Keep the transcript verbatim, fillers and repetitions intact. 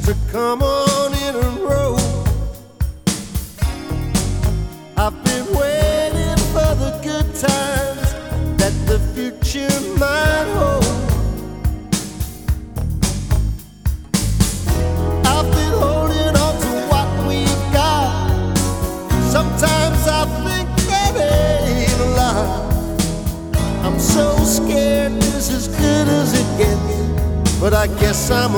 to come on in and roll. I've been waiting for the good times that the future might hold. I've been holding on to what we've got. Sometimes I think that ain't a lot. I'm so scared this is good as it gets, but I guess I'm